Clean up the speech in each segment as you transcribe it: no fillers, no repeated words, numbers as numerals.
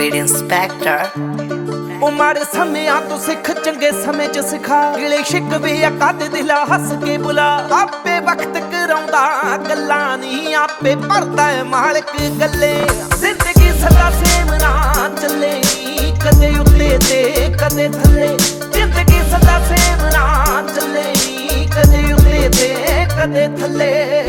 Speed Inspector। ਉਹ ਮਾੜੇ ਸਮਿਆਂ ਤੋਂ ਸਿੱਖ ਚੰਗੇ ਸਮੇਂ ਚ ਸਿਖਾ ਗਿਲੇ ਸ਼ਿਕਵੇ ਕੱਢ ਦਿਲਾ ਹੱਸ ਕੇ ਬੁਲਾ ਆਪੇ ਵਕਤ ਕਰਾਉਂਦਾ ਗੱਲਾਂ ਨਹੀਂ ਆਪੇ ਭਰਦਾ ਏ ਮਾਲਕ ਗੱਲੇ ਜ਼ਿੰਦਗੀ ਸਦਾ ਸੇਮ ਨਾ ਚੱਲੇ ਕਦੇ ਉੱਤੇ ਤੇ ਕਦੇ ਥੱਲੇ ਜ਼ਿੰਦਗੀ ਸਦਾ ਸੇਮ ਨਾ ਚੱਲੇ ਕਦੇ ਉੱਤੇ ਤੇ ਕਦੇ ਥੱਲੇ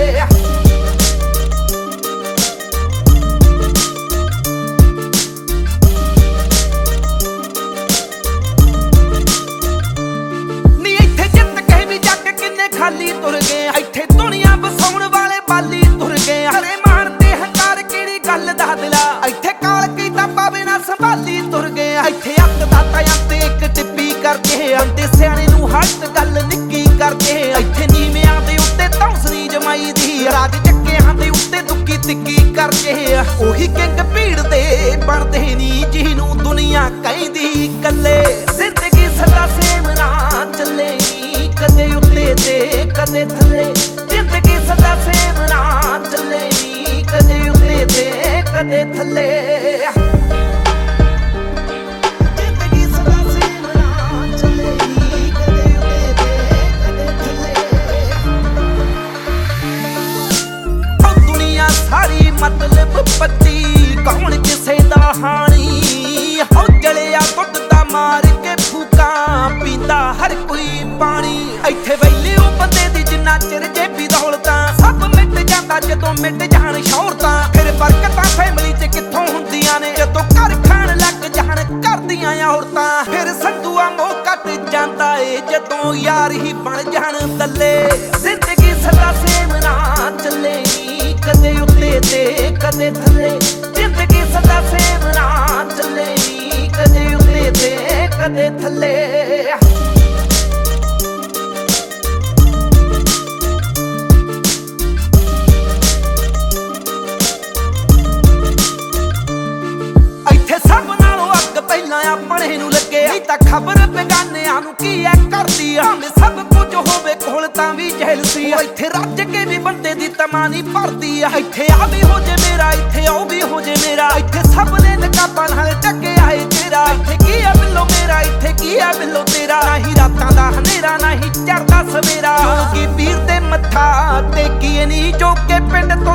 ਖਾਲੀ ਤੁਰ ਗਏ ਇੱਥੇ ਦੁਨੀਆ ਵਸਾਉਣ ਵਾਲੇ ਬਾਲੀ ਤੁਰ ਗਏ ਹਰੇ ਮਾਣ ਤੇ ਹੰਕਾਰ ਕਿਹੜੀ ਗੱਲ ਦਾ ਦਿਲਾ ਇੱਥੇ ਕਾਲ ਕੀਤਾ ਪਾਵੇ ਨਾ ਸੰਭਾਲੀ ਤੁਰ ਗਏ ਇੱਥੇ ਅੱਤ ਦਾਤਾ ਤੇ ਇੱਕ ਟਿੱਪੀ ਕਰਕੇ ਅੰਤੇ ਸਿਆਣੇ ਨੂੰ ਹੱਟ ਗੱਲ ਨਿੱਕੀ ਕਰਕੇ ਇੱਥੇ ਨੀਵਿਆਂ ਦੇ ਉੱਤੇ ਤੌਸਰੀ ਜਮਾਈ ਦੀ ਰਾਜ ਚੱਕਿਆਂ ਦੇ ਉੱਤੇ ਦੁੱਕੀ ਤਿੱਕੀ ਕਰਕੇ ਉਹੀ ਕਿੰਗ ਭੀੜ ਦੇ ਬਣਦੇ ਨਹੀਂ ਜਿਹਨੂੰ ਦੁਨੀਆ ਕਹਿੰਦੀ ਕੱਲੇ ਜ਼ਿੰਦਗੀ ਸਦਾ ਸੇਮ ਨਾ ਚੱਲੇ ਕਦੇ ਉੱਤੇ ਤੇ ਕਦੇ ਥੱਲੇ ਜ਼ਿੰਦਗੀ ਸਦਾ ਸੇਮ ਨਾ ਚੱਲੇ ਕਦੇ ਉੱਤੇ ਤੇ ਕਦੇ ਥੱਲੇ ਜ਼ਿੰਦਗੀ ਸਦਾ ਸੇਮ ਨਾ ਚੱਲੇ ਕਦੇ ਉੱਤੇ ਤੇ ਕਦੇ ਥੱਲੇ ਉਹ ਦੁਨੀਆ ਸਾਰੀ ਮਤਲਬ ਪੱਤੀ ਕੌਣ ਕਿਸੇ ਦਾ ਹਾਣੀ ਹੋ ਜਲਿਆ ਟੁੱਟਦਾ ਮਾਰ ਕੇ ਫੂਕਾਂ ਪੀਂਦਾ ਹਰ ਕੋਈ ਪਾਣੀ ਇੱਥੇ ਵੈਲਿਊ ਬੰਦੇ ਦੀ ਜਿੰਨਾ ਚਿਰ ਜੇਬੀ ਦੌਲਤਾਂ ਸਭ ਮਿਟ ਜਾਂਦਾ ਜਦੋਂ ਮਿਟ ਜਾਣ ਸ਼ੌਹਰਤਾਂ ਫਿਰ ਬਰਕਤਾਂ ਫੈਮਿਲੀ 'ਚ ਕਿੱਥੋਂ ਹੁੰਦੀਆਂ ਨੇ ਜਦੋਂ ਘਰ ਖਾਣ ਲੱਗ ਜਾਣ ਕਰਦੀਆਂ ਔਰਤਾਂ ਫਿਰ ਸੰਧੂਆ ਮੋਹ ਘਟ ਜਾਂਦਾ ਏ ਜਦੋਂ ਯਾਰ ਹੀ ਬਣ ਜਾਣ ਦੱਲੇ ਜ਼ਿੰਦਗੀ ਸਦਾ ਸੇਮ ਨਾ ਚੱਲੇ ਕਦੇ ਉੱਤੇ ਤੇ ਕਦੇ ਥੱਲੇ ਜ਼ਿੰਦਗੀ ਸਦਾ ਸੇਮ ਨਾ ਚੱਲੇ ਕਦੇ ਉੱਤੇ ਤੇ ਕਦੇ ਥੱਲੇ ਆਪਣੇ ਨੂੰ ਲੱਗੇ ਨਹੀਂ ਤਾਂ ਖਬਰ ਬੇਗਾਨਿਆਂ ਨੂੰ ਕੀ ਐ ਕਰਦੀ ਆ ਭਾਵੇਂ ਸਭ ਕੁਝ ਹੋਵੇ ਕੋਲ ਤਾਂ ਵੀ ਜਹਿਲਸੀ ਆ ਇੱਥੇ ਰੱਜ ਕੇ ਵੀ ਬੰਦੇ ਦੀ ਤਮਾਨੀ ਭਰਦੀ ਆ ਇੱਥੇ ਆ ਵੀ ਹੋ ਜੇ ਮੇਰਾ ਇੱਥੇ ਉਹ ਵੀ ਹੋ ਜੇ ਮੇਰਾ ਇੱਥੇ ਸਭ ਨੇ ਨਕਾਬਾਂ ਨਾਲ ਢੱਕਿਆ ਏ ਤੇਰਾ ਇੱਥੇ ਕੀ ਆ ਬਿੱਲੋ ਮੇਰਾ ਇੱਥੇ ਕੀ ਆ ਬਿੱਲੋ ਤੇਰਾ ਨਹੀਂ ਰਾਤਾਂ ਦਾ ਹਨੇਰਾ ਨਹੀਂ ਚੜਦਾ ਸਵੇਰਾ ਕਿਉਂਕਿ ਪੀਰ ਤੇ ਮੱਥਾ ਟੇਕੀਏ ਨਹੀਂ ਜੋ ਕਿ ਪਿੰਡ ਤੋਂ